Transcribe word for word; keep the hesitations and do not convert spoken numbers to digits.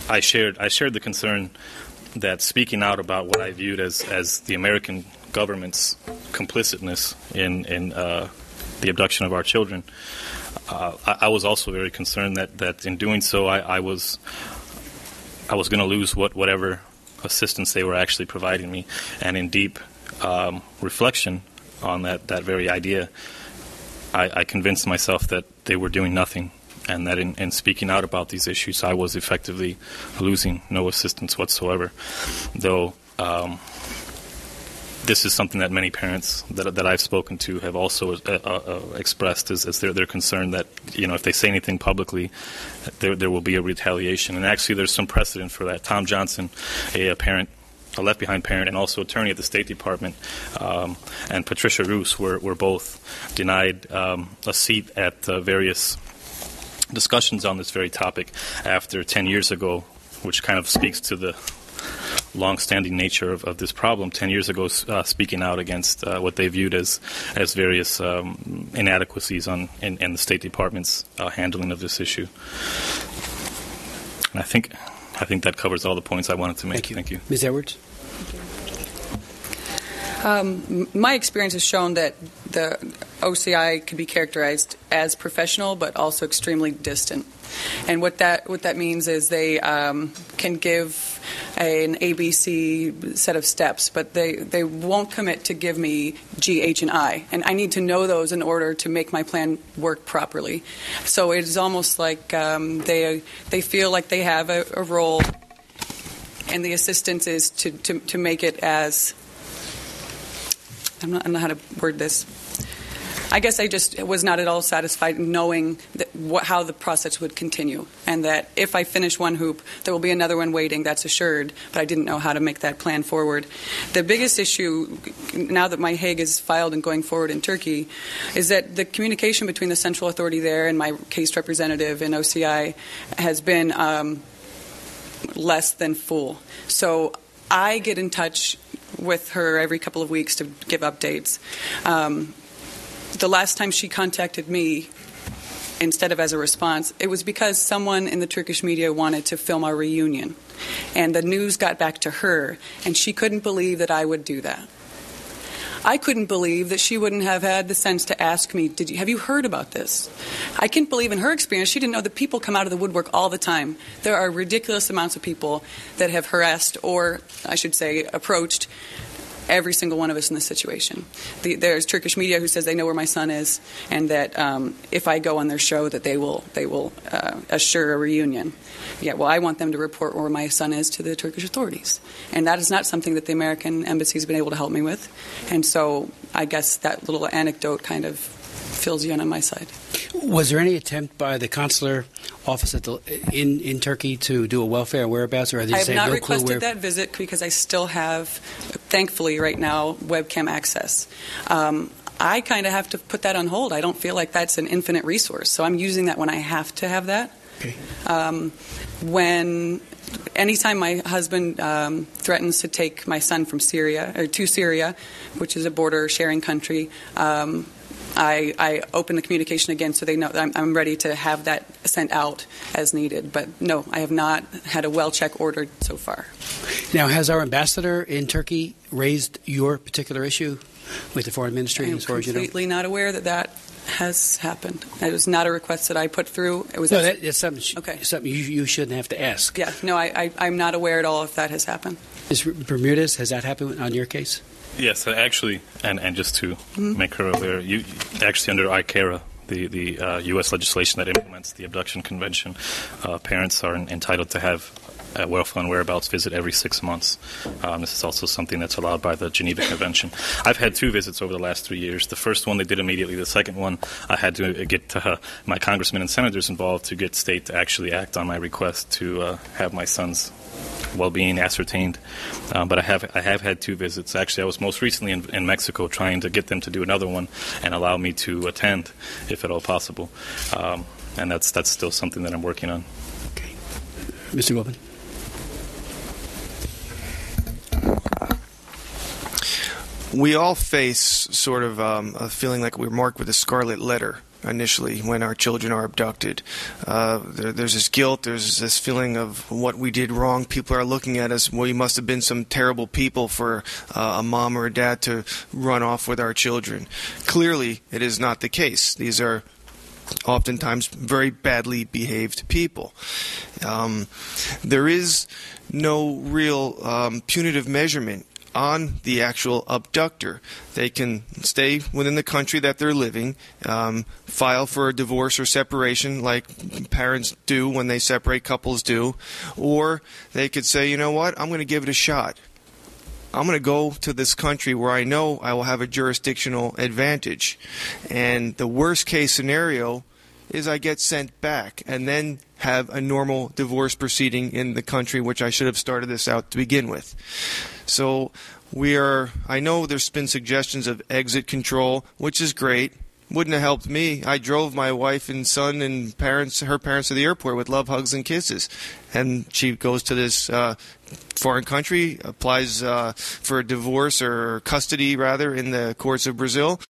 I shared I shared the concern that speaking out about what I viewed as, as the American government's complicitness in in uh, the abduction of our children, uh, I, I was also very concerned that, that in doing so I, I was I was going to lose what whatever assistance they were actually providing me, and in deep um, reflection on that, that very idea, I, I convinced myself that they were doing nothing, and that in, in speaking out about these issues, I was effectively losing no assistance whatsoever. Though um, this is something that many parents that that I've spoken to have also uh, uh, expressed as, as their their concern that, you know, if they say anything publicly, there there will be a retaliation. And actually, there's some precedent for that. Tom Johnson, a, a parent. a left-behind parent and also attorney at the State Department, um, and Patricia Roos were, were both denied um, a seat at uh, various discussions on this very topic after ten years ago, which kind of speaks to the long-standing nature of, of this problem. Ten years ago, uh, speaking out against uh, what they viewed as as various um, inadequacies on in, in the State Department's uh, handling of this issue. And I think I think that covers all the points I wanted to make. Thank you. Thank you. Miz Edwards? Um, my experience has shown that the O C I can be characterized as professional, but also extremely distant. And what that what that means is they um, can give a, an A B C set of steps, but they, they won't commit to give me G, H, and I. And I need to know those in order to make my plan work properly. So it is almost like um, they they feel like they have a, a role, and the assistance is to, to, to make it as I'm not, I don't know how to word this. I guess I just was not at all satisfied knowing that what, how the process would continue, and that if I finish one hoop, there will be another one waiting, that's assured, but I didn't know how to make that plan forward. The biggest issue, now that my Hague is filed and going forward in Turkey, is that the communication between the central authority there and my case representative in O C I has been um, less than full. So I get in touch with her every couple of weeks to give updates. Um, the last time she contacted me, instead of as a response, it was because someone in the Turkish media wanted to film our reunion. And the news got back to her, and she couldn't believe that I would do that. I couldn't believe that she wouldn't have had the sense to ask me, Did you, have you heard about this? I can't believe in her experience she didn't know that people come out of the woodwork all the time. There are ridiculous amounts of people that have harassed, or I should say approached, every single one of us in this situation. The, there's Turkish media who says they know where my son is, and that um, if I go on their show that they will they will uh, assure a reunion. Yeah, well, I want them to report where my son is to the Turkish authorities. And that is not something that the American embassy has been able to help me with. And so I guess that little anecdote kind of fills you in on my side. Was there any attempt by the consular office at the, in, in Turkey to do a welfare and whereabouts? Or are they I have saying not no requested clue where... that visit because I still have, thankfully right now, webcam access. Um, I kind of have to put that on hold. I don't feel like that's an infinite resource. So I'm using that when I have to have that. Okay. Um, when anytime my husband um, threatens to take my son from Syria or to Syria, which is a border sharing country, um, I, I open the communication again so they know that I'm, I'm ready to have that sent out as needed. But no, I have not had a well check ordered so far. Now, has our ambassador in Turkey raised your particular issue with the foreign ministry? I am as far as you know? completely not aware that that has happened. It was not a request that I put through. It was no, that, that's something, sh- okay. something you, you shouldn't have to ask. Yeah, no, I, I, I'm not aware at all if that has happened. Miz Bermudez, has that happened on your case? Yes, actually, and, and just to Mm-hmm. make her aware, you actually under I C A R A, the, the uh, U S legislation that implements the Abduction Convention, uh, parents are in, entitled to have a welfare and whereabouts visit every six months. Um, this is also something that's allowed by the Geneva Convention. I've had two visits over the last three years. The first one they did immediately. The second one I had to get uh, my congressmen and senators involved to get state to actually act on my request to uh, have my son's well-being ascertained. Um, but I have I have had two visits. Actually, I was most recently in, in Mexico trying to get them to do another one and allow me to attend, if at all possible. Um, and that's that's still something that I'm working on. Okay. Mister Goldman. We all face sort of um, a feeling like we're marked with a scarlet letter initially when our children are abducted. Uh, there, there's this guilt, there's this feeling of what we did wrong. People are looking at us, well, you must have been some terrible people for uh, a mom or a dad to run off with our children. Clearly, it is not the case. These are oftentimes very badly behaved people. Um, there is no real um, punitive measurement on the actual abductor. They can stay within the country that they're living, um, file for a divorce or separation like parents do when they separate, couples do, or they could say, you know what, I'm going to give it a shot. I'm going to go to this country where I know I will have a jurisdictional advantage. And the worst case scenario is I get sent back and then have a normal divorce proceeding in the country which I should have started this out to begin with. So we are, I know there's been suggestions of exit control, which is great. Wouldn't have helped me. I drove my wife and son and parents, her parents to the airport with love, hugs, and kisses. And she goes to this uh, foreign country, applies uh, for a divorce or custody, rather, in the courts of Brazil.